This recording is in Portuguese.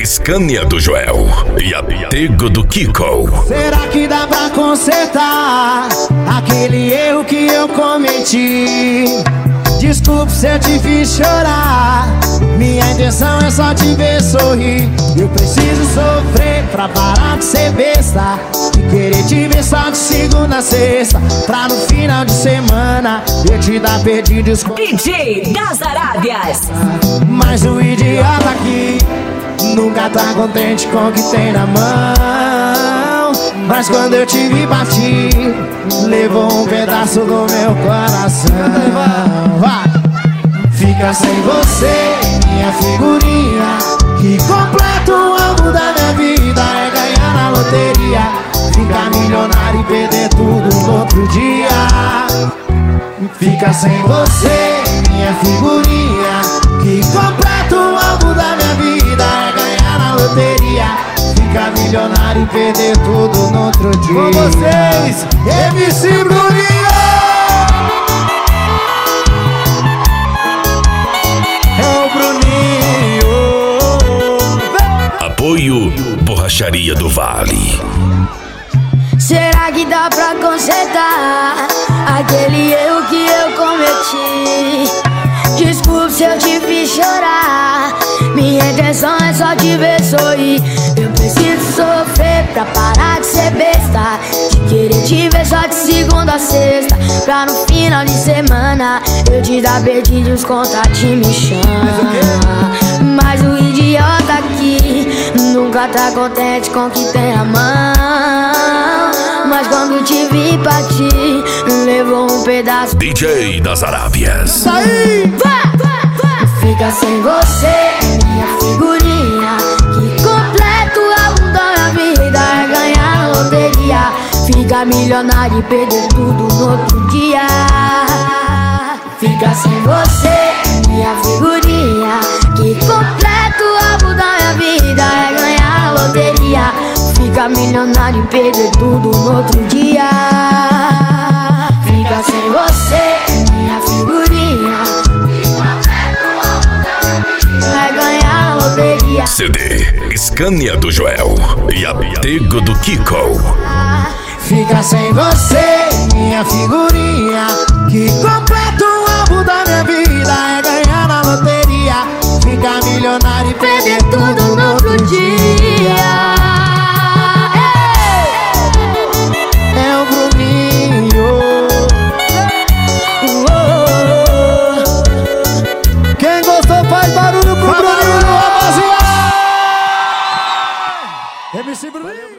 Scania do Joel e Apego do Kiko. Será que dá pra consertar aquele erro que eu cometi? Desculpe se eu te fiz chorar, minha intenção é só te ver sorrir. Eu preciso sofrer pra parar de ser besta, de querer te ver só de segunda a sexta, pra no final de semana eu te dar perdidos com DJ das Arábias. Mas o idiota aqui nunca tá contente com o que tem na mão. Mas quando eu te vi partir, levou um pedaço do meu coração. Vai! Fica sem você, minha figurinha, que completa o álbum da minha vida. É ganhar na loteria, ficar milionário e perder tudo no outro dia. Fica sem você, minha figurinha, que completa o álbum da minha vida. É ganhar na loteria, ficar milionário e perder tudo no outro dia. Com vocês, MC Bruninho! É o Bruninho. Apoio Borracharia do Vale. Será que dá pra consertar aquele erro que eu cometi? Desculpe se eu te fiz chorar, minha intenção é só te ver sorrir. Eu preciso sofrer pra parar de ser besta, de querer te ver só de segunda a sexta, pra no final de semana eu te dar perdidos, contatinho me chama. Mas o idiota aqui nunca tá contente com o que tem na mão. Mas quando te vi partir, levou um pedaço. DJ das Arábias. Aí! Fica sem você, minha figurinha, que completa o álbum da minha vida. É ganhar na loteria, ficar milionário e perder tudo no outro dia. Fica sem você, minha figurinha, que completa o álbum da minha vida. É ganhar na loteria, ficar milionário e perder tudo no outro dia. Fica sem você, minha figurinha, vai ganhar a loteria. CD Scania do Joel e Apego do Kiko. Fica sem você, minha figurinha, que completa o álbum da minha vida. É ganhar na loteria, ficar milionário e perder tudo no outro dia. É o Bruninho. Quem gostou faz barulho pro Bruninho, rapaziada. MC Bruninho.